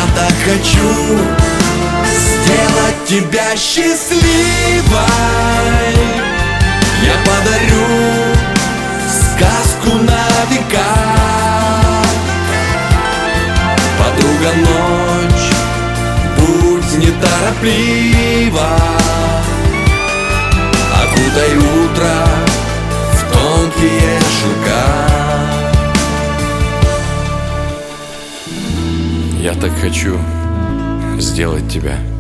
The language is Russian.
так хочу сделать тебя счастливой. Я подарю сказку на века. Подруга, ночь, будь нетороплива, окутай утро в тонкие шелка. Я так хочу сделать тебя